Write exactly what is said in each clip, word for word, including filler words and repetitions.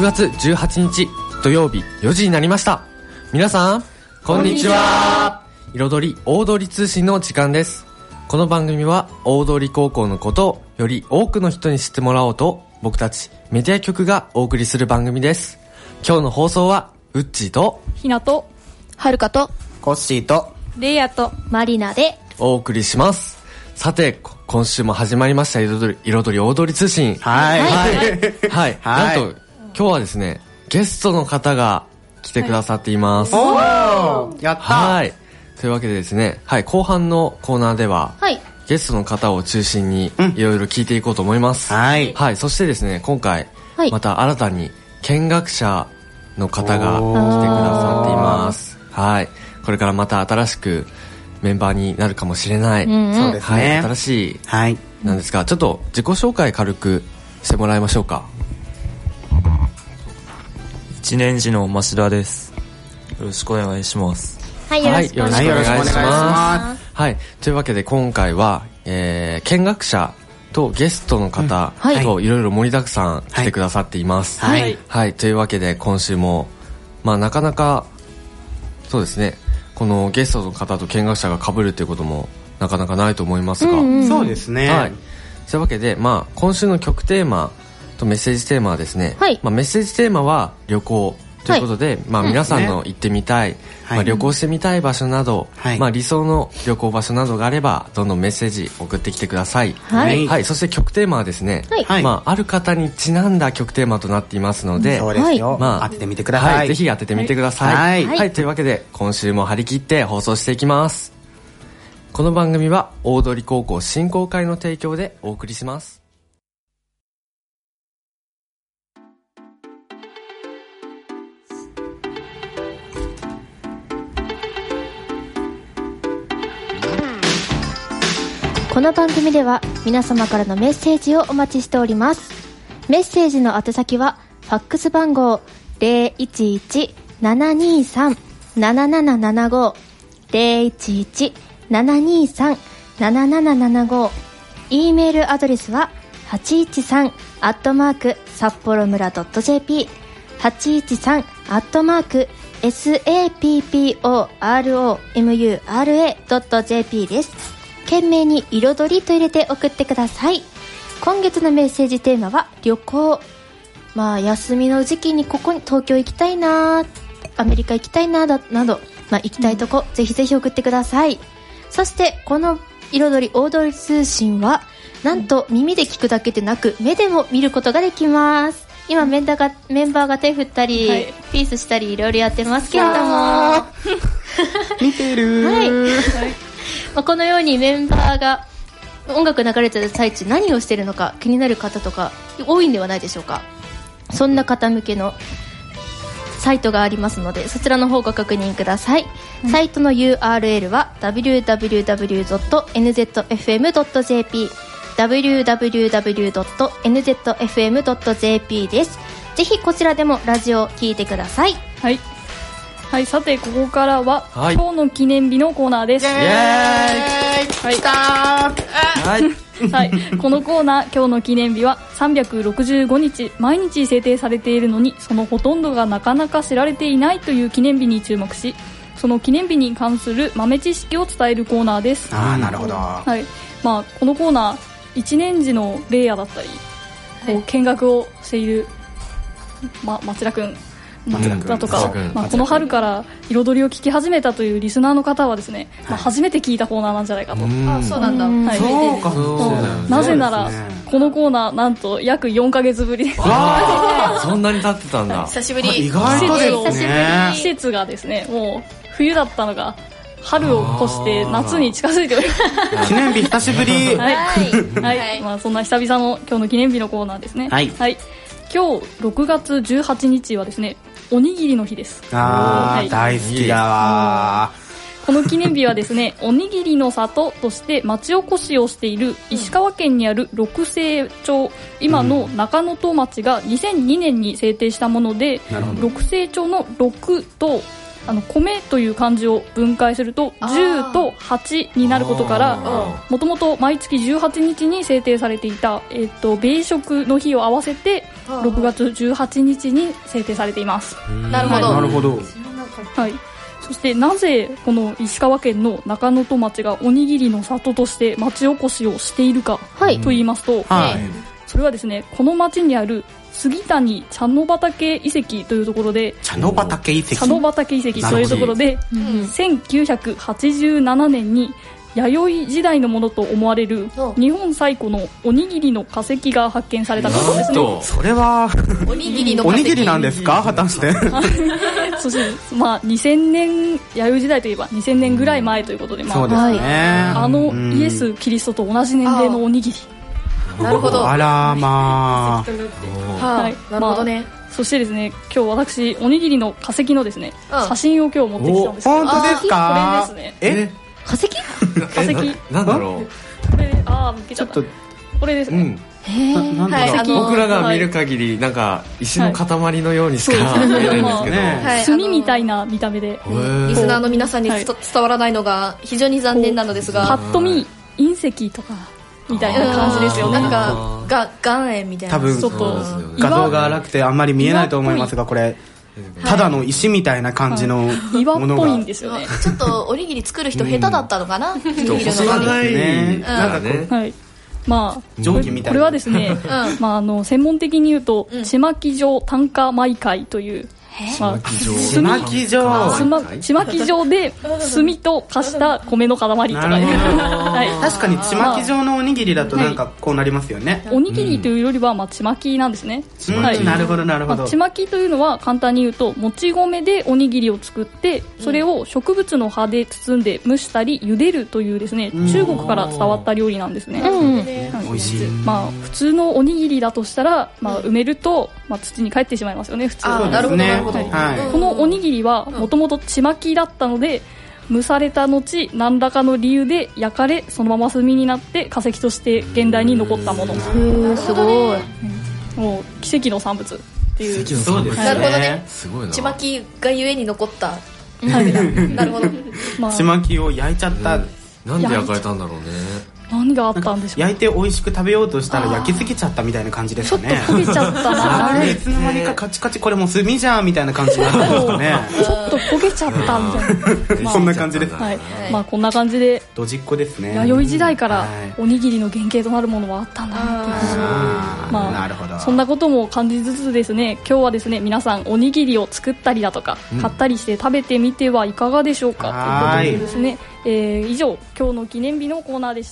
くがつじゅうはちにち土曜日よじになりました。皆さんこんにちは。彩り大通り通信の時間です。この番組は大通高校のことをより多くの人に知ってもらおうと、僕たちメディア局がお送りする番組です。今日の放送はウッチーとひなとはるかとコッシーとレイヤとマリナでお送りします。さて今週も始まりました彩り、彩り大通り通信。 はいはい、はいはい、 なんと今日はですねゲストの方が来てくださっています。 はい、おーやった。 はい、というわけでですね、はい、後半のコーナーでは、はい、ゲストの方を中心にいろいろ聞いていこうと思います、うん、はい、はい、そしてですね今回、はい、また新たに見学者の方が来てくださっています。はい、これからまた新しくメンバーになるかもしれない、うんうん、そうですね、はい、新しい、はい、なんですが、ちょっと自己紹介軽くしてもらいましょうか。 いちねん次の増田です。よろしくお願いします。 はい、よろしくお願いします。 はい、はい、というわけで今回は、えー、見学者とゲストの方といろいろ盛りだくさん来てくださっています。はい、はいはい、というわけで今週も、まあ、なかなかそうですね、このゲストの方と見学者が被るということもなかなかないと思いますが、 うんうん、そうですね、 はい、そういうわけで、まあ、今週の曲テーマとメッセージテーマはですね、はい、まあ、メッセージテーマは旅行ということで、はい、まあ、皆さんの行ってみたい、うん、まあ、旅行してみたい場所など、はい、まあ、理想の旅行場所などがあればどんどんメッセージ送ってきてください。はい、はい、そして曲テーマはですね、はい、まあ、ある方にちなんだ曲テーマとなっていますので、 そうですよ、まあ、当ててみてください。 はい、ぜひ当ててみてください。はい、はいはい、というわけで今週も張り切って放送していきます。この番組は大通高校振興会の提供でお送りします。 この番組では皆様からのメッセージをお待ちしております。メッセージの宛先はファックス番号 ゼロいちいち ななにさん ななななななご ゼロいちいち ななにさん なななななご、 E メールアドレスははちいちさん アットマーク札幌村 .jp はちいちさん アットマーク サッポロムラ .jp です。懸命に彩りと入れて送ってください。今月のメッセージテーマは旅行。まあ休みの時期にここに東京行きたいな、アメリカ行きたいななど、まあ、行きたいとこ、うん、ぜひぜひ送ってください。そしてこの彩り大通り通信はなんと耳で聞くだけでなく目でも見ることができます。今メンバーがメンバーが手振ったり、はい、ピースしたりいろいろやってますけれども見てる、はいはい、 まあ、このようにメンバーが音楽流れてる最中何をしているのか気になる方とか多いんではないでしょうか。そんな方向けのサイトがありますのでそちらの方ご確認ください、うん、サイトの ユーアールエル は ダブリューダブリューダブリュードットエヌゼットエフエムドットジェーピー ダブリューダブリューダブリュードットエヌゼットエフエムドットジェーピー です。ぜひこちらでもラジオを聞いてください。 はいはい、さてここからは、はい、今日の記念日のコーナーです。イエーイ、はい、来たー、はいはい、このコーナー今日の記念日はさんびゃくろくじゅうごにち毎日制定されているのにそのほとんどがなかなか知られていないという記念日に注目し、その記念日に関する豆知識を伝えるコーナーです。 あー、なるほど、 はい、まあ、このコーナーいちねん次のレイヤーだったり、こう見学をしている、ま、町田くんだとか、まあ、この春から彩りを聞き始めたというリスナーの方はですね、はい、まあ、初めて聞いたコーナーなんじゃないかと。 あ、そうなんだ、 はい、 そうか、そうだよね。 なぜならこのコーナーなんと約よんかげつぶりでそんなに経ってたんだ。 久しぶり。 意外とですね、 季節がですね、もう冬だったのが春を越して夏に近づいております記念日久しぶりはい、はいはい、まあ、そんな久々の今日の記念日のコーナーですね。はい、はい、今日ろくがつじゅうはちにちはですねおにぎりの日です。 あー、はい、大好きだわ。 この記念日はですねおにぎりの里として町おこしをしている石川県にある六星町、今の中能登町がにせんにねんに制定したもので、うん、六星町のろくとあの米という漢字を分解するとじゅうとはちになることからもともと毎月じゅうはちにちに制定されていた、えー、と米食の日を合わせてろくがつじゅうはちにちに制定されています。 なるほど、 なるほど。 はい、そしてなぜこの石川県の中能登町がおにぎりの里として町おこしをしているかと言いますと、はい、それはですね、この町にある杉谷茶の畑遺跡というところで、 茶の畑遺跡茶の畑遺跡というところで、うん、せんきゅうひゃくはちじゅうななねんに弥生時代のものと思われる日本最古のおにぎりの化石が発見されたことですね。 それはおにぎりのおにぎりなんですか、果たしてそしてまあにせんねん、弥生時代といえばにせんねんぐらい前ということで、まあ、 そうですね、 あのイエス・キリストと同じ年齢のおにぎり。 なるほど。 あらまあ、はい、なるほどね。 まあ、そしてですね、今日私おにぎりの化石のですね、うん、写真を今日持ってきたんですけど、 本当ですか？ これですね。 え？ 化石？ 化石？ なんだろう。 これ、ああ、見つけちゃった。これですね。うんへー、 はい、 僕らが見る限りなんか石の塊のようにしか見えないんですけど、 はい、炭みたいな見た目で、 リスナーの皆さんに伝わらないのが非常に残念なのですが、 パッと見隕石とかみたいな感じですよね。 なんかが岩塩みたいな、 多分ちょっと画像が荒くてあんまり見えないと思いますが、これただの石みたいな感じのものが、 岩っぽいんですよね。 ちょっとおにぎり作る人下手だったのかな、 ちょっと細長いなんかね、 はい、まあ、 蒸気みたいな。 これはですね、うん、まあ、あの専門的に言うと、うん、ちまき状炭化媒介という、 まあ、ちまき状ちまき状で炭と化した米の塊とか、はい、 確かにちまき状のおにぎりだとなんかこうなりますよね、 はい、おにぎりというよりは、まあ、ちまきなんですね、 うん、はい、なるほどなるほど、 まあ、ちまきというのは簡単に言うともち米でおにぎりを作ってそれを植物の葉で包んで蒸したり茹でるというですね、うん、中国から伝わった料理なんですね、うん、 美味しい。 まあ、普通のおにぎりだとしたら、まあ、埋めると、まあ、土に帰ってしまいますよね、普通は。 なるほどなるほど、 はい、このおにぎりはもともとちまきだったので蒸された後何らかの理由で焼かれそのまま炭になって化石として現代に残ったもの。へー、すごい、 うん、もう奇跡の産物っていう。 そうですね、 なるほどね、 すごいな。 ちまきがゆえに残ったなるほど、 まあ、ちまきを焼いちゃった、うん、 なんで焼かれたんだろうね。 何があったんでしょう。 焼いて美味しく食べようとしたら焼きすぎちゃったみたいな感じですかね。 ちょっと焦げちゃったないつの間にかカチカチ、これもう炭じゃんみたいな感じになったんですかね。 ちょっと焦げちゃったみたいな、まあ、 そんな感じです、 はい、まあ、こんな感じでドジっ子ですね。 弥生時代からおにぎりの原型となるものはあったんだなっていう、まあ、 なるほど。 そんなことも感じつつですね、今日はですね皆さんおにぎりを作ったりだとか、うん、買ったりして食べてみてはいかがでしょうかということでですね、えー、以上今日の記念日のコーナーでした。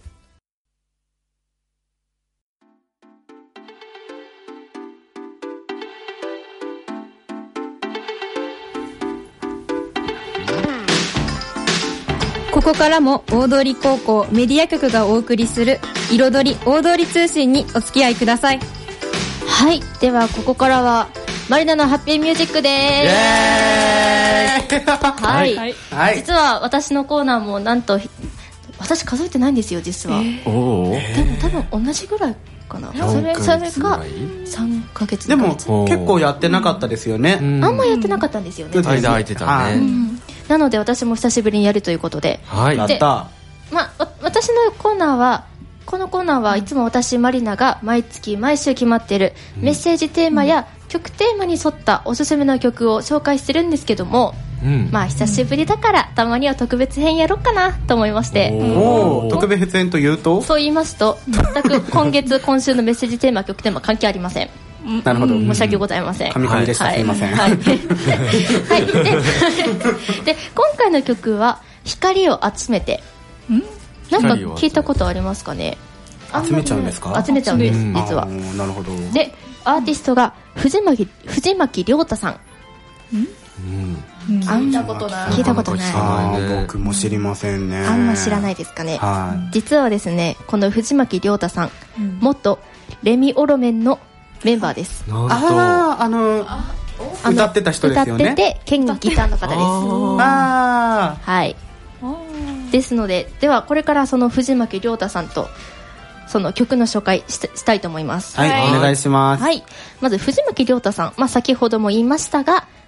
ここからも大通高校メディア局がお送りする彩り大通通信にお付き合いください。 はい、ではここからはマリナのハッピーミュージックでーす。はい、はい、実は私のコーナーもなんと私数えてないんですよ実は、えー、おでも多分同じぐらいかな。それそれがさんかげつでも結構やってなかったですよね、うん、 あんまやってなかったんですよね。 間空いてたね、うん、 なので私も久しぶりにやるということで、 はい、やった。 まあ、私のコーナーはこのコーナーはいつも私マリナが毎月毎週決まっているメッセージテーマや曲テーマに沿ったおすすめの曲を紹介してるんですけども、うん、まあ久しぶりだからたまには特別編やろうかなと思いまして。 おお、特別編というと？ そう言いますと全く今月今週のメッセージテーマ曲テーマ関係ありません。 なるほど、 申し訳ございません。 神々でした、はい、すいません。はい、はい、 で, で今回の曲は光を集めて、んなんか聞いたことありますかね。 集めちゃうんですか？ 集めちゃうんです、実は。 なるほど。 でアーティストが藤巻藤巻亮太さん。ん、 うん、聞いたことない。 聞いたことない。 あ、僕も知りませんね。 あんま知らないですかね。 はい、 実はですねこの藤巻亮太さん、うん、元レミオロメンのメンバーです。 ああ、あのあ歌ってた人ですよね。 歌ってて兼ギターの方です。 ああ、 はい。ですのでではこれからその藤巻亮太さんとその曲の紹介 し, したいと思います。 はい、はい、お願いします。 はい、まず藤巻亮太さん、まあ、先ほども言いましたが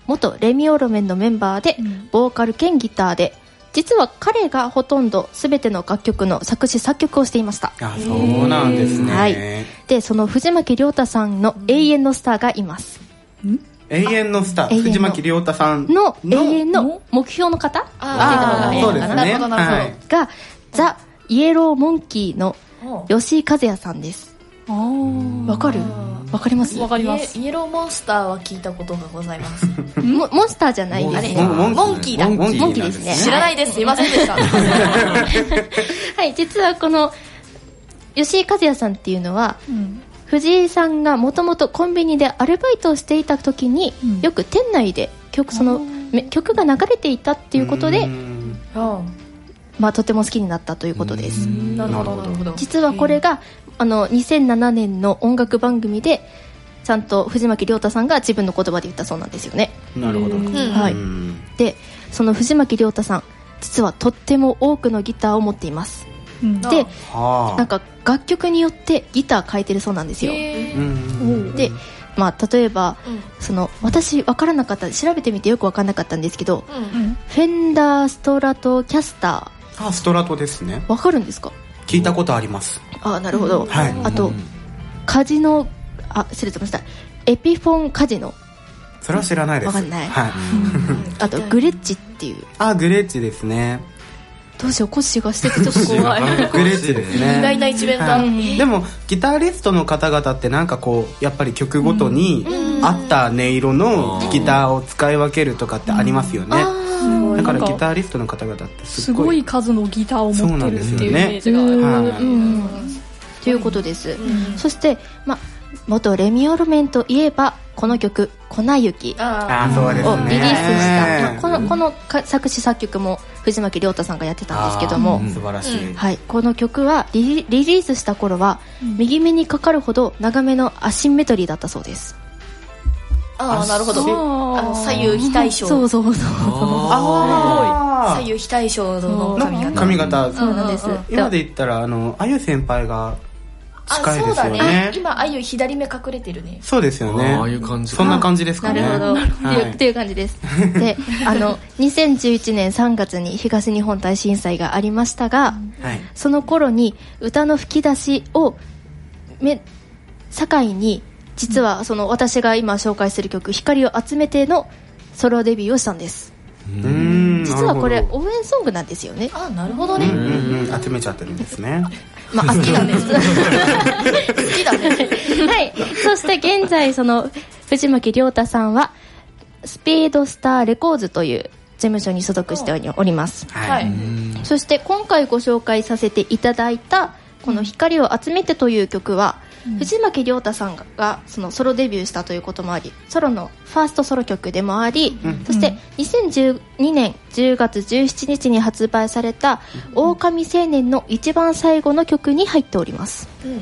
元レミオロメンのメンバーで、うん、ボーカル兼ギターで、実は彼がほとんど全ての楽曲の作詞作曲をしていました。 あ、そうなんですね。 はい。で、その藤巻亮太さんの永遠のスターがいます。 ん永遠のスター、藤巻亮太さんの永遠の目標の方、 ああ、そうですね。なるほどなるほど。はい、 がザ・イエローモンキーの吉井和也さんです。わかる？わかります？ わかります。イエローモンスターは聞いたことがございます。 モ, モンスターじゃないですね。 モンモンキーだ。 モンキーですね。 知らないです。すいませんでした。 はい、実はこの吉井和也さんっていうのは、うん、藤井さんがもともとコンビニでアルバイトをしていた時に、うん、よく店内で曲その曲が流れていたっていうことで、まあ、とても好きになったということです。 なるほどなるほど。 実はこれがあのにせんななねんの音楽番組でちゃんと藤巻亮太さんが自分の言葉で言ったそうなんですよね。 なるほど、 はい、でその藤巻亮太さん実はとっても多くのギターを持っています、うん、でなんか楽曲によってギター変えてるそうなんですよ。で、まあ、例えば、うん、その私分からなかった調べてみてよく分からなかったんですけど、うん、フェンダーストラトキャスター、あ、ストラトですね。 分かるんですか？ 聞いたことあります。 あ、なるほど、 うん、はい、 あとカジノ、あ、失礼しました、エピフォンカジノ、 それは知らないです。 分かんない、 はい、 あとグレッチっていう、 あ、グレッチですね。 どうしよう、コッシーがしててちょっと怖い。 グレッチですね。 意外な一面だ、はい、 でもギタリストの方々ってなんかこうやっぱり曲ごとに合った音色のギターを使い分けるとかってありますよね。だからギタリストの方々ってすごい、 すごい数のギターを持ってるっていうイメージがあるということです、うん、そして、ま、元レミオロメンといえばこの曲粉雪をリリースした、まあ、この、この作詞作曲も藤巻亮太さんがやってたんですけども、 うん、素晴らしい、 はい、この曲は リ, リリースした頃は、うん、右目にかかるほど長めのアシンメトリーだったそうです。 ああ、なるほど。あの左右非対称。 そうそうそうそう。 ああ、左右非対称の髪型。 髪型。 そうなんです。 今で言ったらあのあゆ先輩が近いですよね。そうだね。 今あゆ左目隠れてるね。 そうですよね。 ああいう感じ。 そんな感じですかね。 なるほど。っていう感じです。で、あのにせんじゅういちねんさんがつに東日本大震災がありましたが、その頃に歌の吹き出しをめ境に。実はその私が今紹介する曲光を集めてのソロデビューをしたんです。 うーん、 実はこれ応援ソングなんですよね。 あ、なるほどね。 うんうんうん、集めちゃってるんですね。 まあ好きなんです。好きだね。 はい。そして現在その藤巻亮太さんはスピードスターレコーズという事務所に所属しております。 はい。 そして今回ご紹介させていただいたこの光を集めてという曲は、うん、藤巻亮太さんがそのソロデビューしたということもあり、ソロのファーストソロ曲でもあり、うん、そしてにせんじゅうにねんじゅうがつじゅうしちにちに発売された狼青年の一番最後の曲に入っております、うん、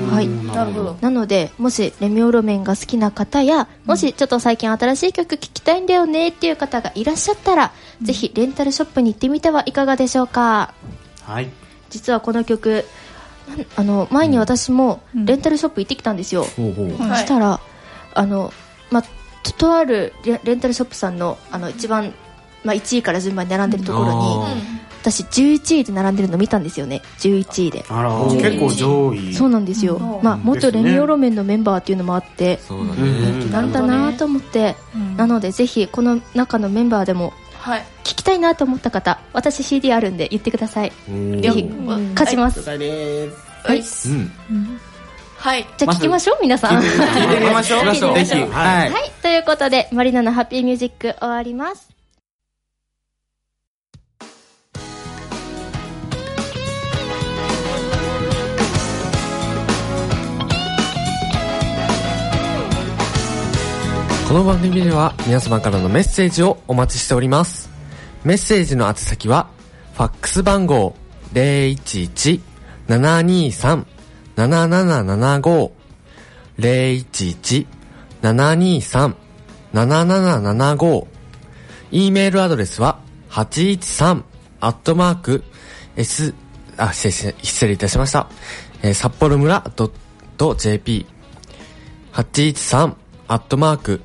はい、 なるほど。 なのでもしレミオロメンが好きな方や、もしちょっと最近新しい曲聴きたいんだよねっていう方がいらっしゃったら、うん、ぜひレンタルショップに行ってみてはいかがでしょうか。 はい。 実はこの曲あの前に私もレンタルショップ行ってきたんですよ、うん、そしたらあの、ま、と, とあるレンタルショップさん の, あの一番、ま、いちいから順番に並んでるところに、うん、私じゅういちいで並んでるの見たんですよね。じゅういちいで。 あら、結構上位。 そうなんですよ、うん、まあ、元レミオロメンのメンバーっていうのもあって、 そうだね、 人気なんだなと思って、うん、なのでぜひこの中のメンバーでもはい、 聞きたいなと思った方、私 シーディー あるんで言ってください。ぜひ貸します。 はい、 はい、 うんはい、 じゃあ聞きましょう、皆さん。 聞いてみましょう。 聞いてみましょう。 はい、 はい、ということでマリナのハッピーミュージック終わります。 この番組では皆様からのメッセージをお待ちしております。メッセージの宛先はファックス番号 ゼロいちいち ななにさん ななななななご ゼロいちいち ななにさん ななななななご E メールアドレスははちいちさんアットマーク S あ失礼失礼いたしました、えー、札幌村 .jp はちいちさんアットマーク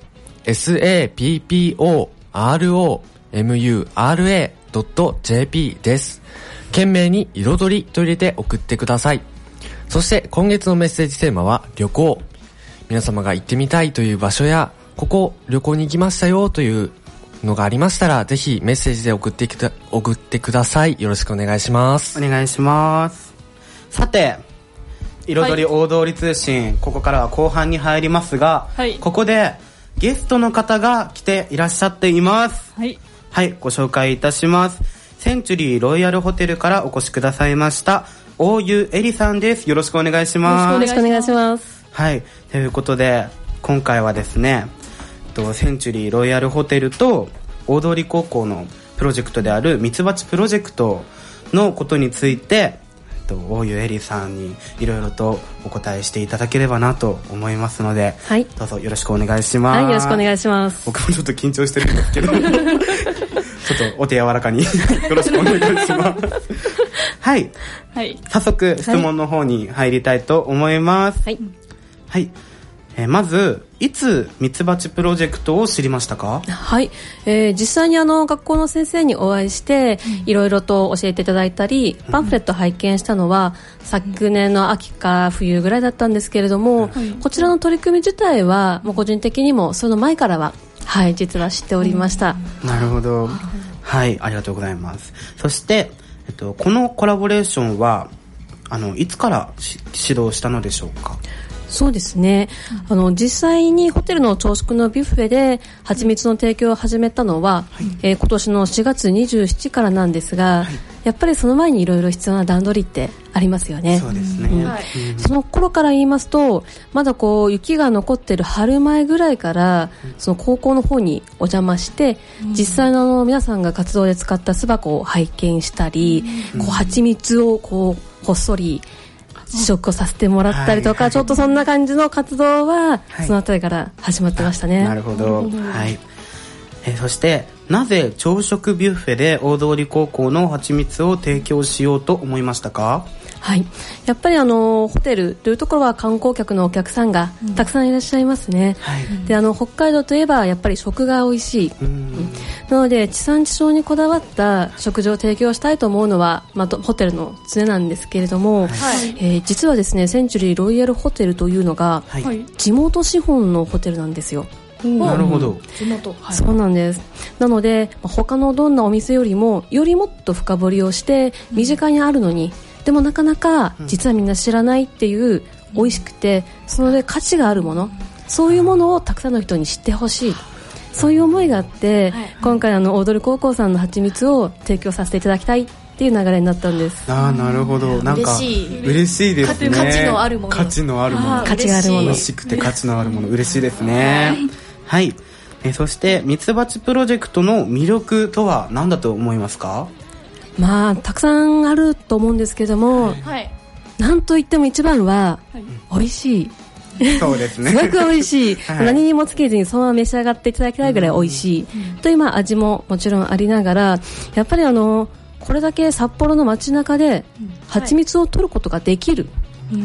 エスエーピーピーオーアールオーエムユーアールエードットジェーピー です。懸命に彩りと入れて送ってください。そして今月のメッセージテーマは旅行。皆様が行ってみたいという場所や、ここ旅行に行きましたよというのがありましたら、ぜひメッセージで送ってきた送ってください。よろしくお願いします。 お願いします。さて、彩り大通り通信、はい、ここからは後半に入りますが、はい、ここでゲストの方が来ていらっしゃっています。はい、はい、ご紹介いたします。センチュリーロイヤルホテルからお越しくださいました大湯えりさんです。よろしくお願いします。 よろしくお願いします。 はい、ということで今回はですね、センチュリーロイヤルホテルと大通高校のプロジェクトであるミツバチプロジェクトのことについて、大湯えりさんにいろいろとお答えしていただければなと思いますので、はい、どうぞよろしくお願いします。 はい、よろしくお願いします。 僕もちょっと緊張してるんですけどちょっとお手柔らかによろしくお願いしますはい、はい、早速質問の方に入りたいと思います。はい、はい、えー、まずいつミツバチプロジェクトを知りましたか？ はい、えー、実際にあの学校の先生にお会いしていろいろと教えていただいたり、パンフレット拝見したのは、うん、昨年の秋か冬ぐらいだったんですけれども、うん、こちらの取り組み自体はもう個人的にもその前からは、はい、実は知っておりました。 うん、なるほど、はい、ありがとうございます。そして、えっと、このコラボレーションはあのいつから指導したのでしょうか？ そうですね、あの実際にホテルの朝食のビュッフェで蜂蜜の提供を始めたのは、はい、えー、今年のしがつにじゅうしちにちからなんですが、はい、やっぱりその前にいろいろ必要な段取りってありますよね。 そうですね、うんはい、 その頃から言いますと、まだこう雪が残ってる春前ぐらいからその高校の方にお邪魔して、うん、実際のあの皆さんが活動で使った巣箱を拝見したり、うん、こう蜂蜜をこうこっそり試食をさせてもらったりとか、はい、ちょっとそんな感じの活動は、はい、そのあたりから始まってましたね。 なるほど、はい、えー、そしてなぜ朝食ビュッフェで大通高校の蜂蜜を提供しようと思いましたか？ はい、やっぱりあのホテルというところは観光客のお客さんがたくさんいらっしゃいますね。はい、であの北海道といえばやっぱり食が美味しい、うん、なので地産地消にこだわった食事を提供したいと思うのは、まあ、ホテルの常なんですけれども、はい、えー、実はですね、センチュリーロイヤルホテルというのが、はい、地元資本のホテルなんですよ。 なるほど、 地元、はい、そうなんです。なので他のどんなお店よりもよりもっと深掘りをして身近にあるのに、うん、でもなかなか実はみんな知らないっていう、うん、美味しくてそので価値があるもの、そういうものをたくさんの人に知ってほしい、そういう思いがあって、はい、今回あの大通高校さんの蜂蜜を提供させていただきたいっていう流れになったんです。 ああ、なるほど、なんか嬉しい、嬉しいですね。 価値のあるもの、 価値のあるもの、 価値があるもの、 美味しくて価値のあるもの、嬉しいですね。はい、えそしてミツバチプロジェクトの魅力とは何だと思いますか？ まあたくさんあると思うんですけども、はい、なんといっても一番は、はい、美味しい。 そうですね、 すごく美味しい、はい、何にもつけずにそのまま召し上がっていただきたいぐらい美味しい、うん、というまあ味ももちろんありながら、やっぱりあのこれだけ札幌の街中で蜂蜜を取ることができる、うん、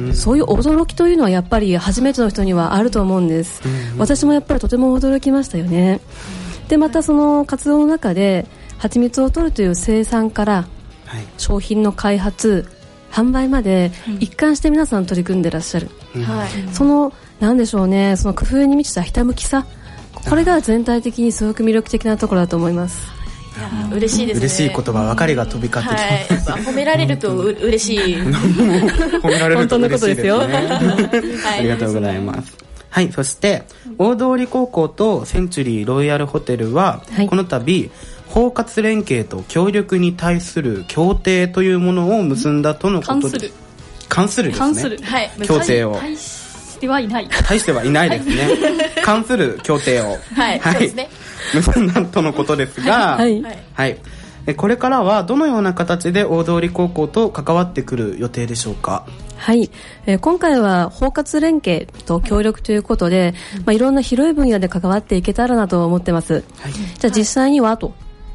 あ、そういう驚きというのはやっぱり初めての人にはあると思うんです、うん、私もやっぱりとても驚きましたよね。でまたその活動の中で蜂蜜を取るという生産から商品の開発、販売まで一貫して皆さん取り組んでらっしゃる、うん、そのなんでしょうね、その工夫に満ちたひたむきさ、これが全体的にすごく魅力的なところだと思います。 いや嬉しいですね。 嬉しい言葉ばかりが飛び交ってきます、 はい、褒められるとう嬉しい褒められると嬉しいですね。 本当のことですよありがとうございます。はい、そして大通高校とセンチュリーロイヤルホテルは、はい、この度包括連携と協力に対する協定というものを結んだとのことで、関するですね、関する、はい、協定を対してはいない対してはいないですね関する協定を、 はい、はい、そうですね、 結んだとのことですが、はい、はいはい、これからはどのような形で大通高校と関わってくる予定でしょうか？ はい、えー、今回は包括連携と協力ということで、はい、まあ、いろんな広い分野で関わっていけたらなと思ってます、はい、じゃあ実際にはとい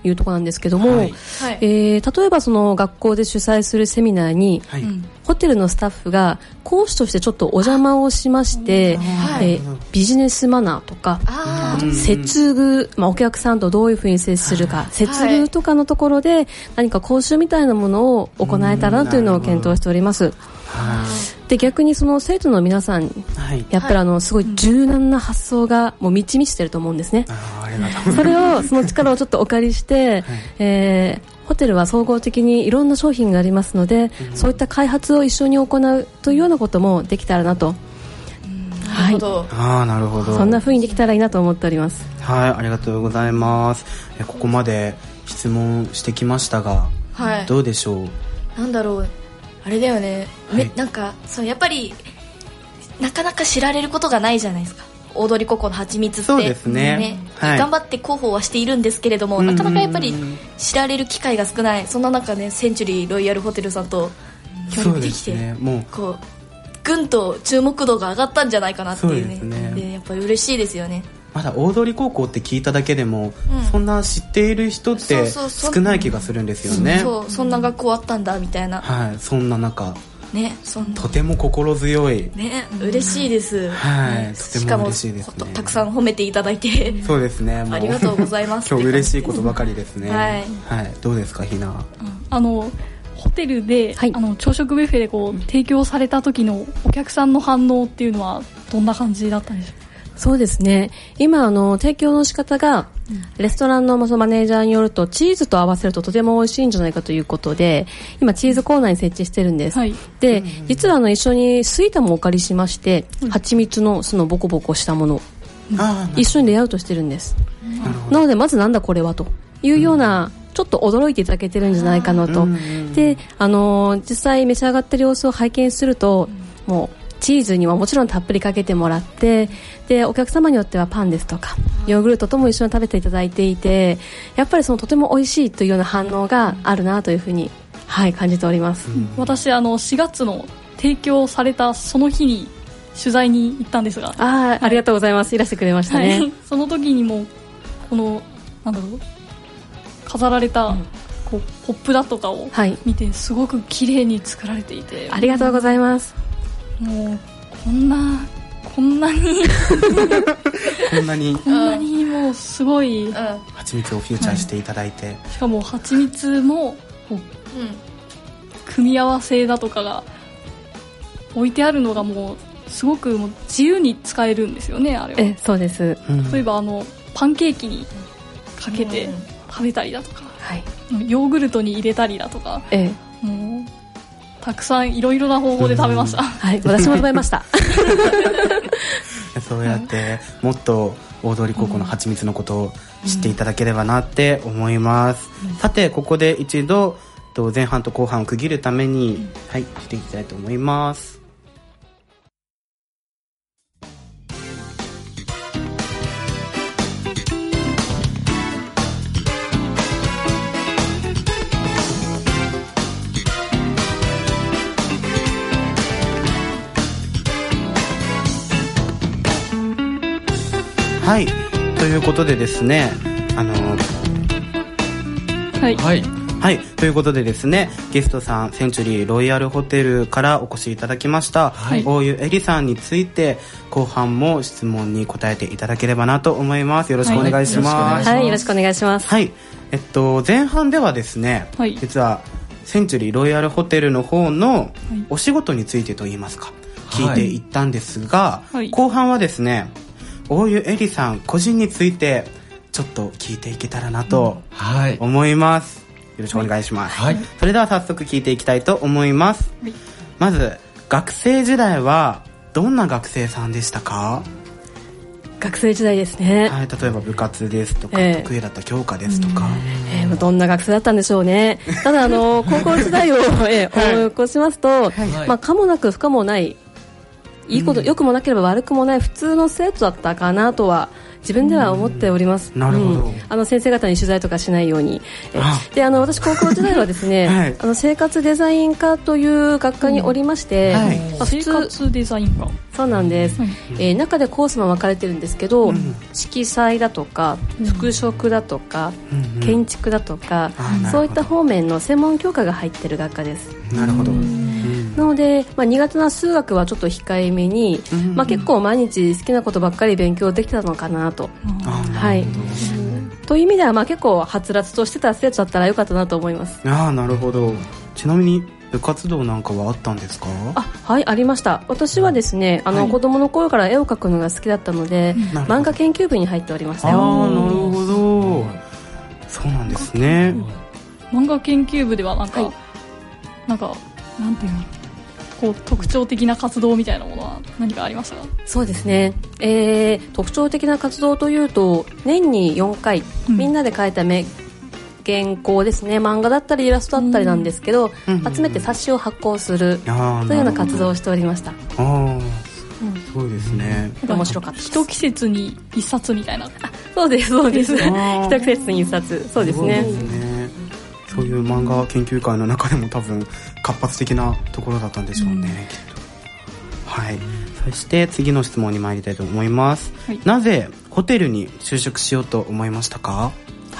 いうところなんですけども、はいえー、例えばその学校で主催するセミナーに、はい、ホテルのスタッフが講師としてちょっとお邪魔をしまして、はいえー、ビジネスマナーとかあと接遇、まあ、お客さんとどういうふうに接するか、はい、接遇とかのところで何か講習みたいなものを行えたらというのを検討しております。で逆にその生徒の皆さん、はい、やっぱりあのすごい柔軟な発想がもう満ち満ちてると思うんですね。あありがとうございます。それをその力をちょっとお借りして、はいえー、ホテルは総合的にいろんな商品がありますので、うん、そういった開発を一緒に行うというようなこともできたらなと、 うん、なるほど、 はい、あなるほど。 そんな風にできたらいいなと思っております。 はいありがとうございます。えここまで質問してきましたが、はい、どうでしょう。 なんだろうあれだよね、はい、なんかそうやっぱりなかなか知られることがないじゃないですか。大通ココの蜂蜜ってそうですね、ねはい、頑張って広報はしているんですけれども、なかなかやっぱり知られる機会が少ない。そんな中ねセンチュリーロイヤルホテルさんと協力できて、ね、もうこうぐんと注目度が上がったんじゃないかなっていう ね, そうですね。でやっぱり嬉しいですよね。 まだ大通高校って聞いただけでも、うん、そんな知っている人って少ない気がするんですよね。 そうそうそんな学校あったんだみたいな、 はい、そんな中ね、そんなとても心強い、 ね、嬉しいです、 はい、とても嬉しいですね。 しかもたくさん褒めていただいてそうですねもうありがとうございます今日嬉しいことばかりですね、はいはい、どうですかひな、うん、 あのホテルで、はい、あの朝食ビュッフェでこう提供された時のお客さんの反応っていうのはどんな感じだったんでしょうか。 そうですね。今あの提供の仕方が、うん、レストランのマネージャーによるとチーズと合わせるととても美味しいんじゃないかということで今チーズコーナーに設置してるんです、はい、で、うん、実はあの一緒にスイータもお借りしまして、うん、蜂蜜のそのボコボコしたもの、うん、一緒にレイアウトしてるんです、うん、なのでまずなんだこれはというような、うん、ちょっと驚いていただけてるんじゃないかなと、うん、であの実際召し上がってる様子を拝見すると、うん、もうチーズにはもちろんたっぷりかけてもらってでお客様によってはパンですとかヨーグルトとも一緒に食べていただいていてやっぱりそのとても美味しいというような反応があるなというふうに、はい、感じております、うん、 私あのしがつの提供されたその日に取材に行ったんですがあ、ありがとうございます。いらしてくれましたね、はい、 その時にもこのなんだろう飾られた、うんこうポップだとかを見てすごく綺麗に作られていて、 はい、ありがとうございます。 もうこんなこんなにこんなにこんなにもうすごい蜂蜜をフューチャーしていただいて、はい、 しかも蜂蜜もこう、うん、組み合わせだとかが置いてあるのがもうすごくもう自由に使えるんですよね。あれはえそうです、 うん、例えばあのパンケーキにかけて食べたりだとか、はい、ヨーグルトに入れたりだとか、ええ、もうたくさんいろいろな方法で食べました、うん、 はい私も食べましたそうやってもっと大通高校の蜂蜜のことを知っていただければなって思います、うん、さてここで一度前半と後半を区切るために、うん、はいしていきたいと思います。はいということでですねあのはい、 はいはい、ということでですねゲストさんセンチュリーロイヤルホテルからお越しいただきました、はい、大湯えりさんについて後半も質問に答えていただければなと思います。よろしくお願いします。 はい、よろしくお願いします。 はい、えっと前半ではですね、はい、実はセンチュリーロイヤルホテルの方のお仕事についてといいますか、はい、聞いていったんですが、はい、後半はですね大湯えりさん個人についてちょっと聞いていけたらなと思います、うんはい、よろしくお願いします、はい、それでは早速聞いていきたいと思います、はい、まず学生時代はどんな学生さんでしたか？ 学生時代ですね、 はい、例えば部活ですとか、えー、得意だった教科ですとか、 えー、どんな学生だったんでしょうね。ただあの高校時代を、えー、思い起こしますと、はいまあ、可もなく不可もないいいこと、うん、良くもなければ悪くもない普通の生徒だったかなとは自分では思っております。 なるほど、うん、 あの先生方に取材とかしないように。えであの私高校時代はですね、はい、あの生活デザイン科という学科におりまして、うんはい、 まあ、生活デザイン科、 そうなんです、はい、えー、中でコースも分かれてるんですけど、うん、色彩だとか服飾だとか、うん、建築だとか、うん、そういった方面の専門教科が入ってる学科です。 なるほど。 なので、まあ、苦手な数学はちょっと控えめに、うん、まあ、結構毎日好きなことばっかり勉強できたのかなと、はい、という意味では、まあ、結構はつらつとしてた生徒だったらよかったなと思います。 ああ、なるほど。ちなみに部活動なんかはあったんですか？ あ、はい、ありました。私はですね、あの、はい、子供の頃から絵を描くのが好きだったので、漫画研究部に入っておりましたよ。 ああ、なるほど。そうなんですね。 漫画研究部ではなんか、はい、なんかなんていうの、こう特徴的な活動みたいなものは何かありましたか？ そうですね、えー、特徴的な活動というと年によんかい、うん、みんなで描いため原稿ですね、漫画だったりイラストだったりなんですけど、うん、集めて冊子を発行するというような活動をしておりました。 ああ、すごいですね。 面白かったです。 一季節に一冊みたいな。あ、 そうですそうです一季節に一冊、そうですね。 そういう漫画研究会の中でも多分活発的なところだったんでしょうね、うん、きっと。はい。そして次の質問に参りたいと思います、はい、なぜホテルに就職しようと思いましたか？はい、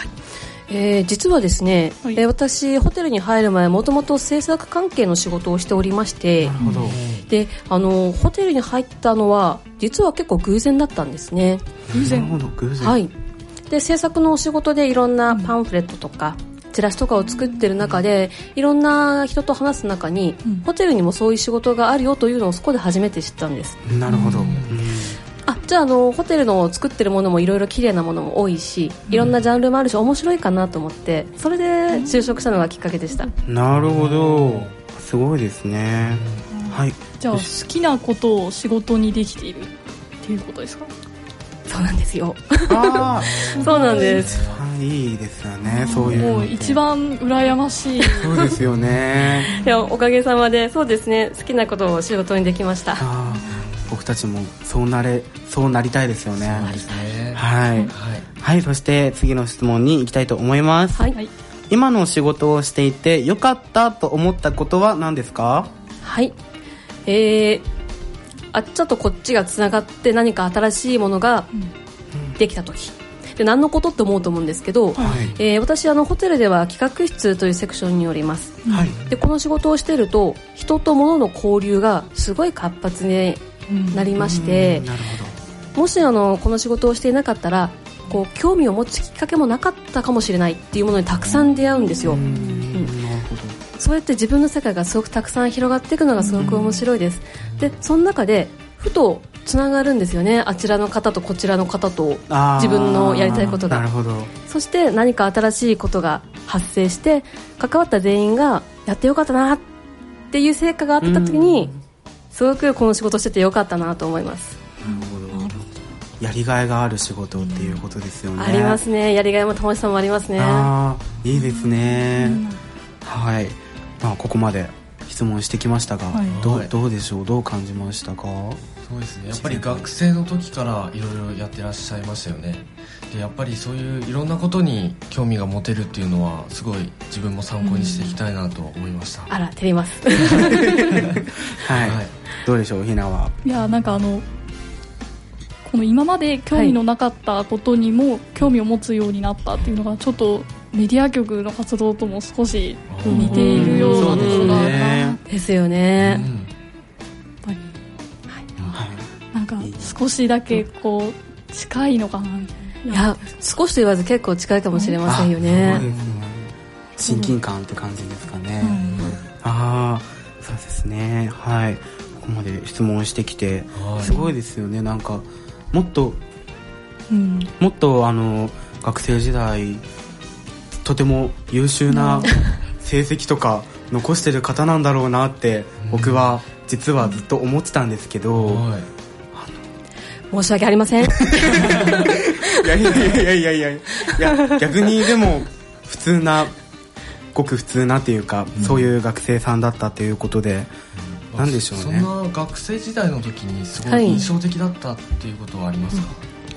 えー、実はですね、はい、えー、私ホテルに入る前もともと制作関係の仕事をしておりまして、 なるほど。 で、あのホテルに入ったのは実は結構偶然だったんですね。 偶然。なるほど、偶然。 はい。で、制作のお仕事でいろんなパンフレットとか、うん、チラシとかを作ってる中でいろんな人と話す中に、うん、ホテルにもそういう仕事があるよというのをそこで初めて知ったんです。 なるほど、うん、 あ、じゃあ、あのホテルの作ってるものもいろいろ綺麗なものも多いし、いろんなジャンルもあるし面白いかなと思って、それで就職したのがきっかけでした。 なるほど、すごいですね、はい。 じゃあ好きなことを仕事にできているっていうことですか？ そうなんですよ。あそうなんです。 いいですよね、そういうの。もう一番羨ましい。 そうですよね。 いや、おかげさまでそうですね、好きなことを仕事にできました。 あ、僕たちもそうなれそうなりたいですよね。 そうですね。 はい、はいはい、そして次の質問に行きたいと思います、はい、今の仕事をしていて良かったと思ったことは何ですか？ はい、えー、あっちゃとこっちがつながって何か新しいものができた時、うん、で何のことって思うと思うんですけど、はい、えー、私あのホテルでは企画室というセクションにおります、はい、でこの仕事をしていると人と物の交流がすごい活発になりまして、うん、なるほど。もしあのこの仕事をしていなかったらこう興味を持つきっかけもなかったかもしれないっていうものにたくさん出会うんですよ、うんうん、なるほど。そうやって自分の世界がすごくたくさん広がっていくのがすごく面白いです、うん、でその中でふとつながるんですよね、あちらの方とこちらの方と自分のやりたいことが。 なるほど。 そして何か新しいことが発生して関わった全員がやってよかったなっていう成果があった時に、うん、すごくこの仕事しててよかったなと思います。 なるほど。やりがいがある仕事っていうことですよね。 ありますね。やりがいも楽しさもありますね。 あ、いいですね、うん、はい、まあ、ここまで質問してきましたが、はい、ど, どうでしょう、どう感じましたか？ そうですね、やっぱり学生の時からいろいろやってらっしゃいましたよね。でやっぱりそういういろんなことに興味が持てるっていうのはすごい自分も参考にしていきたいなと思いました、 うん、あら照れますはい、はい、どうでしょう、ひなは。 いや、なんかあのこの今まで興味のなかったことにも興味を持つようになったっていうのがちょっとメディア局の活動とも少し似ているようなところがあるなですよね、うん、やっぱり、はい、なんか少しだけこう近いのかなみたいな。 いや、少しと言わず結構近いかもしれませんよね。そうですね、 親近感って感じですかね、うん、ああ、そうですね、はい。ここまで質問してきてすごいですよね。なんかもっと、うん、もっとあの学生時代とても優秀な成績とか残してる方なんだろうなって僕は実はずっと思ってたんですけど、うん、 申し訳ありませんいやいやいやいやいやいや、逆にでも普通なごく普通なっていうか、うん、そういう学生さんだったということで、うん、なんでしょうね。 そんな学生時代の時にすごい印象的だったっていうことはありますか？ はい、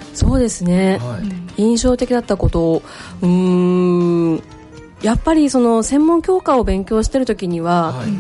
そうですね、はい、印象的だったことうーんやっぱりその専門教科を勉強している時には、はい、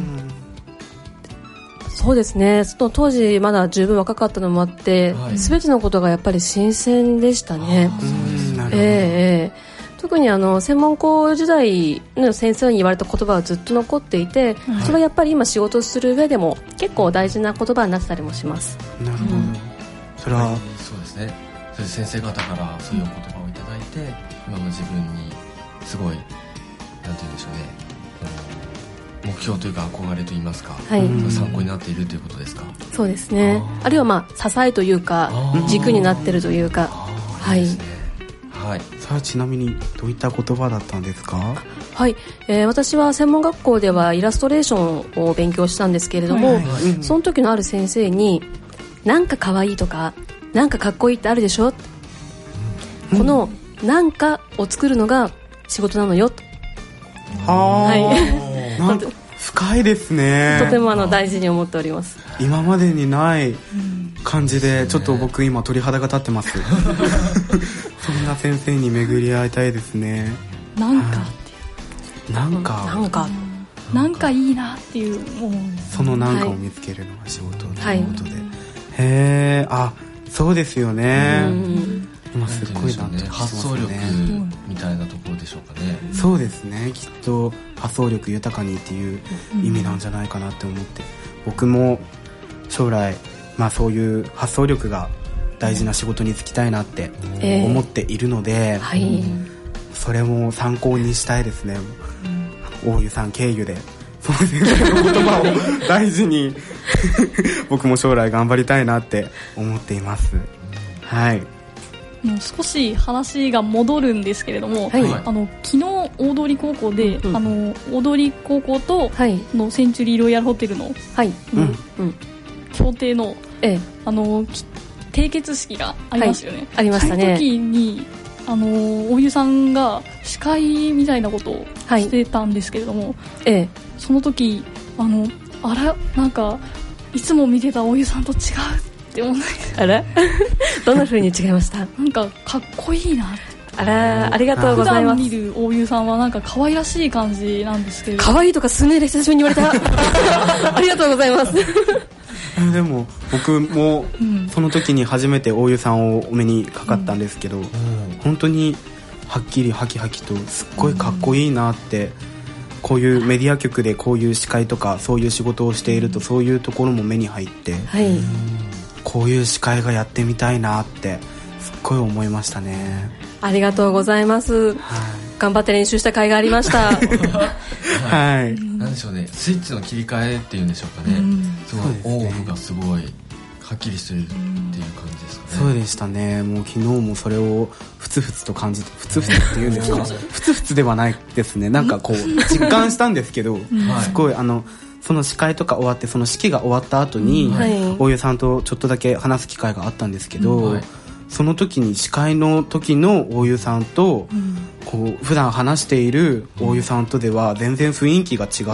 そうですね当時まだ十分若かったのもあって、はい、全てのことがやっぱり新鮮でしたね。えー特にあの専門校時代の先生に言われた言葉はずっと残っていて、はい、それはやっぱり今仕事する上でも結構大事な言葉になってたりもします。 なるほど、うん、それは、はい、 そうですね。それで先生方からそういうお言葉をいただいて、うん、今の自分にすごいなんて言うんでしょうね、目標というか憧れといいますか、はい、参考になっているということですか。 そうですね。 あ, あるいはまあ支えというか軸になっているというか、はい。 はい、さあちなみにどういった言葉だったんですか。 はい、えー、私は専門学校ではイラストレーションを勉強したんですけれども、はいはいはい、その時のある先生になんか可愛いとかなんかかっこいいってあるでしょ、うん、このなんかを作るのが仕事なのよと、 はい、なんか深いですね。 とてもあの大事に思っております。 今までにない感じでちょっと僕今鳥肌が立ってますそんな先生に巡り合いたいですね。 なんかっていうなんかなんかなんかいいなっていう、もうそのなんかを見つけるのが仕事ということで、はい、へー、あ、そうですよね。今すごいなって、 ね、発想力みたいなところでしょうかね。 そうですね、きっと発想力豊かにっていう意味なんじゃないかなって思って、僕も将来、まあ、そういう発想力が大事な仕事に就きたいなって思っているので、えーはい、それも参考にしたいですね。大湯さん経由でその先生の言葉を大事に僕も将来頑張りたいなって思っています。はい。 もう少し話が戻るんですけれども、はい、あの昨日大通高校で、うん、あの大通高校とのセンチュリーロイヤルホテルの、はいうんうん、協定の、ええ、あの締結式がありますよね、はい、 ありましたね。 その時にあの大湯さんが司会みたいなことをしてたんですけれども、はいええ、その時あのあらなんかいつも見てた大湯さんと違うって思ってあらどんな風に違いました。 なんかかっこいいなって。 あら、ありがとうございます。 普段見る大湯さんはなんか可愛らしい感じなんですけど。 可愛いとかすめで久しぶりに言われたありがとうございますでも僕もその時に初めて大湯さんをお目にかかったんですけど、うん、本当にはっきりハキハキとすっごいかっこいいなって、うん、こういうメディア局でこういう司会とかそういう仕事をしているとそういうところも目に入って、はい、こういう司会がやってみたいなってすっごい思いましたね。 ありがとうございます、はい、頑張って練習した甲斐がありましたはい、 なんでしょうね、スイッチの切り替えっていうんでしょうかね、うん、すごいオンオフがすごいはっきりしてるっていう感じですかね。 そうでしたね。もう昨日もそれをふつふつと感じて、ふつふつっていうんですかふつふつではないですね、なんかこう実感したんですけど、すごいあのその司会とか終わってその式が終わった後に、はい、大湯さんとちょっとだけ話す機会があったんですけど、はい、その時に司会の時の大湯さんと、うん、こう普段話している大湯さんとでは全然雰囲気が違って、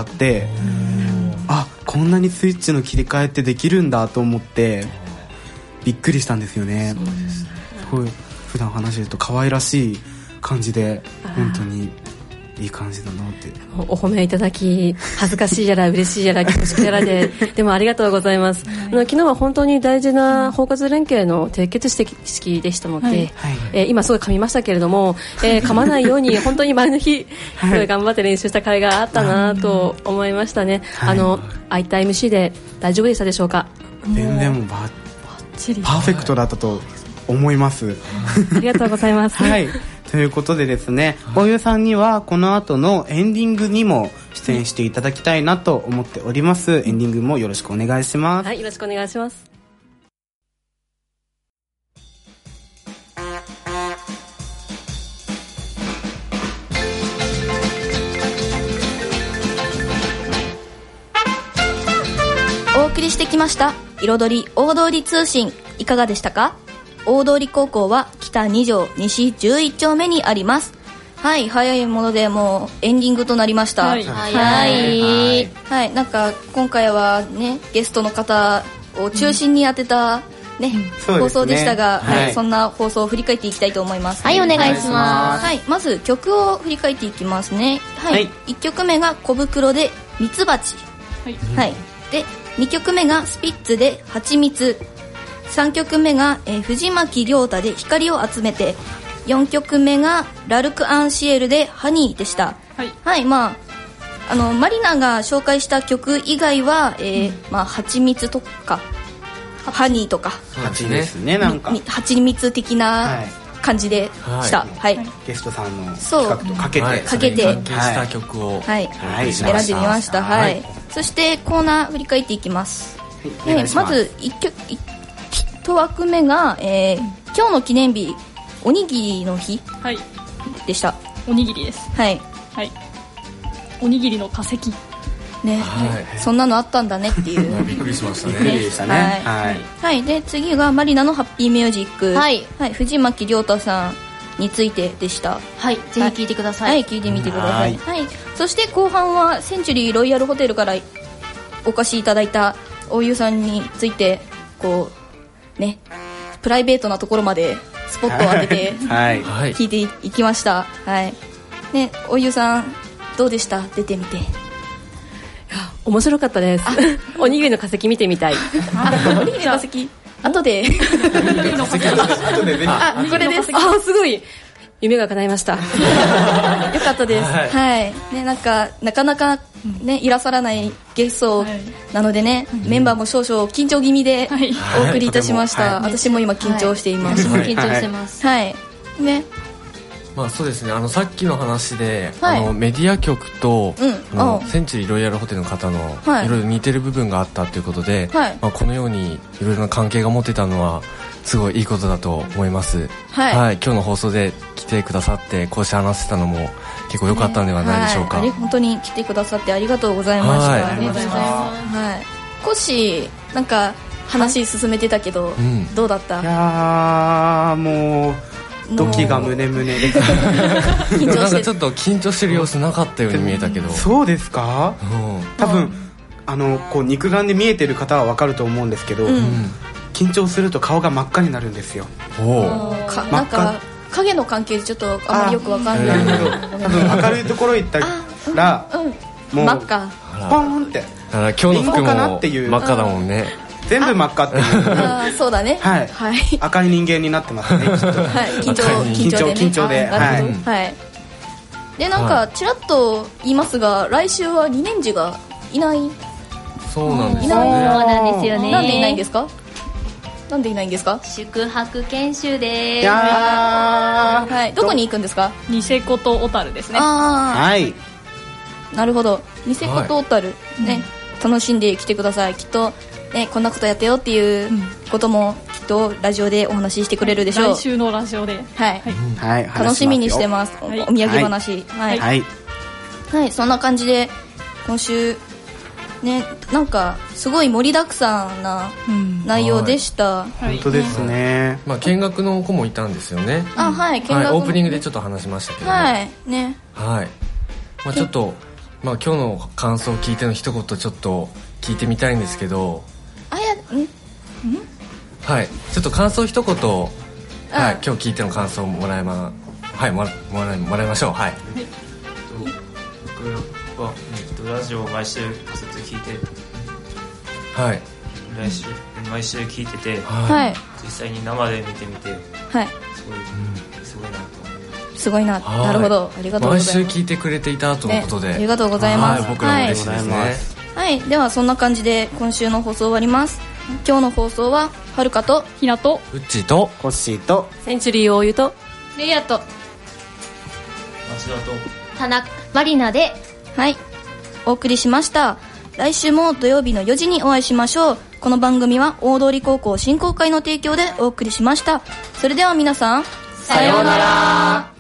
うん、あ、こんなにスイッチの切り替えってできるんだと思ってびっくりしたんですよね。そうですね。すごい普段話してると可愛らしい感じで本当にいい感じだなって。 お褒めいただき恥ずかしいやら嬉しいやら恐縮やらででもありがとうございます、はい、あの昨日は本当に大事な包括連携の締結式でしたので、はいはいえー、今すごい噛みましたけれども、えー、噛まないように本当に前の日、はい、頑張って練習した甲斐があったなと思いましたね、はい、あのあいた エムシー で大丈夫でしたでしょうか。 全然もうバッチリパーフェクトだったと思います、はい、 ありがとうございます、 はいということでですね、大湯さんにはこの後のエンディングにも出演していただきたいなと思っております。エンディングもよろしくお願いします。 はい、よろしくお願いします。 お送りしてきました彩り大通り通信、いかがでしたか。大通高校は北に条西じゅういち丁目にあります。はい、早いものでもうエンディングとなりました。はい、はいはい、はい、なんか今回はねゲストの方を中心に当てたね、放送でしたが、はいはい、そんな放送を振り返っていきたいと思います。 はい、お願いします。 はい、まず曲を振り返っていきますね。はい、はい、いっきょくめが小袋でミツバチ、はい、はい、でにきょくめがスピッツではちみつ、さんきょくめが、えー、藤巻亮太で光を集めて、よんきょくめがラルク・アンシエルでハニーでした。はい、はい、まああのマリナが紹介した曲以外は、えーうん、まあはちみつとかハニーとか蜂ですね、なんか蜂蜜的な感じでした、はいはい、 ゲストさんの企画とかけて、はい、 かけて関係した曲を、 はいはい、選んでみました、はいはい、そしてコーナー振り返っていきます、はい、ね、まずいっきょ枠目が、えー、今日の記念日おにぎりの日、はい、でした。 おにぎりです、はいはい、おにぎりの化石ね、はい、そんなのあったんだねっていうびっくりしましたね。 びっくりでしたね。はい、はいはい、で次がマリナのハッピーミュージック、はいはい、藤巻亮太さんについてでした。 はい、ぜひ聞いてください。 はい、聞いてみてください。はい、はい、そして後半はセンチュリーロイヤルホテルからお越しいただいた大湯さんについてこうね、プライベートなところまでスポットを当てて、はい、聞いていきました。はい、ね、大湯さんどうでした？出てみて。 面白かったです。おにぎりの化石見てみたい。 おにぎりの化石後であ、これです。 あ、すごい夢が叶いました。よかったです。はい、はい、ね、なんかなかなかねいらっしゃらないゲストなのでね、はい、メンバーも少々緊張気味でお送りいたしました。はい、私も今緊張しています。 はい、私も緊張してます。 はい、ね。 まあそうですね、あのさっきの話で、はい、あのメディア局と、うん、あのセンチュリーロイヤルホテルの方の、はい、いろいろ似てる部分があったということで、はい、まあ、このようにいろいろな関係が持ってたのはすごいいいことだと思います。はい、はい、今日の放送で来てくださってこうして話せたのも結構良かったんではないでしょうか。 ね、はい、本当に来てくださってありがとうございました。はい、ありがとうございます。はい、コッシーなんか話進めてたけど、うん、どうだった？ いやーもうドキが胸胸で緊張してなんかちょっと緊張してる様子なかったように見えたけど。 そうですか？うん、多分あのこう肉眼で見えてる方は分かると思うんですけど、うん、緊張すると顔が真っ赤になるんですよ。 おかなんか影の関係でちょっとあんまりよく分かんない。 多分明るいところ行ったら、うんうん、もう真っ赤ポンって。 だから今日の服も真っ赤だもんね。 全部真っ赤っていう。 あ、そうだね。 はい。はい、赤い人間になってますね。きっと。 はい。緊張緊張で、ね、 緊張で。はい。 はい。でなんかちらっと言いますが、来週はリネンジがいない。 そうなんですね。 そうなんですよね。 なんでいないんですか？なんでいないんですか？ 宿泊研修です。 いやー、 はい。どこに行くんですか？ ニセコと小樽ですね。 ああ。はい。 なるほど。ニセコと小樽、はい、ね、楽しんできてください。きっと。ね、こんなことやってよっていうこともきっとラジオでお話ししてくれるでしょう。 来週のラジオで、 はい、はい、楽しみにしてます。はい、お土産話、はい、はい、はい、そんな感じで今週ね、なんかすごい盛りだくさんな内容でした。 うん、はい、本当ですね。 まあ見学の子もいたんですよね。 あ、はい、見学の、はい、 オープニングでちょっと話しましたけど、 はいね、はい、 まあちょっとまあ今日の感想を聞いての一言ちょっと聞いてみたいんですけど。 あやんんはい、ちょっと感想一言、はい、今日聞いての感想をもらえま、はい、もらもらいもらいましょう。はい。 僕は、えっと、ラジオを毎週ずっと聞いて、 はい、 来週毎週聞いてて、 はい、 実際に生で見てみて、はい、すごい、うん、すごいなと。 すごいな、なるほど、ありがとうございます。 毎週聞いてくれていたとのことで、 ね、ありがとうございます。 はい、僕らも嬉しいですね。はいはい、ではそんな感じで今週の放送終わります。今日の放送ははるかとひなとうっちーとコッシーとセンチュリー大湯とレイヤと町田と田中マリナで、 はい、お送りしました。来週も土曜日のよじにお会いしましょう。この番組は大通高校振興会の提供でお送りしました。それでは皆さん、 さようなら。